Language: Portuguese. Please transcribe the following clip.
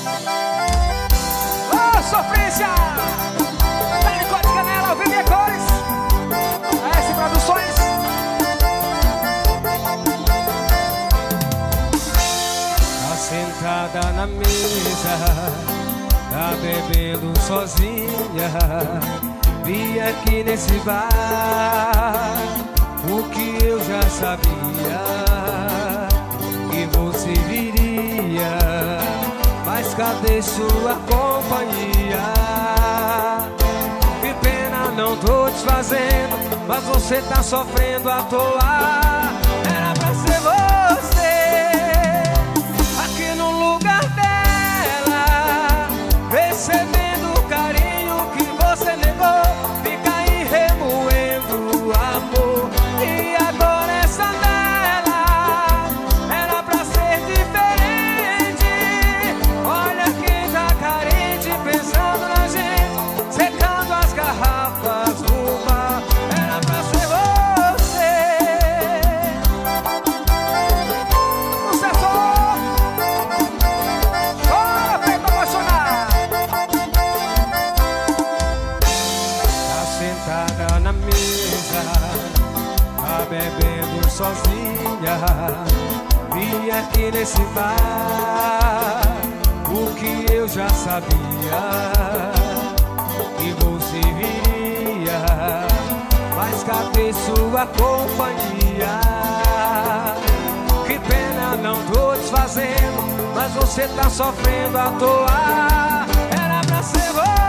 Ô, sofrência! Talicó de Canela, ao vivo e cores. AS Produções. Tá sentada na mesa, tá bebendo sozinha. Vi aqui nesse bar o que eu já sabia, que você viria, mas cadê sua companhia? Que pena, não tô desfazendo, mas você tá sofrendo à toa. Era pra ser você aqui no lugar dela, recebendo o carinho que você negou. Fica aí remoendo o amor, e agora essa dela era pra ser diferente. Olha quem tá carente, pensando na gente, secando as garrafas do bar. Era pra ser você. Sucesso! Bora, feito apaixonar. Tá sentada na mesa, tá bebendo sozinha. Vi aqui nesse bar o que eu já sabia, que você viria, mas cadê sua companhia? Que pena, não tô desfazendo, mas você tá sofrendo à toa. Era pra ser você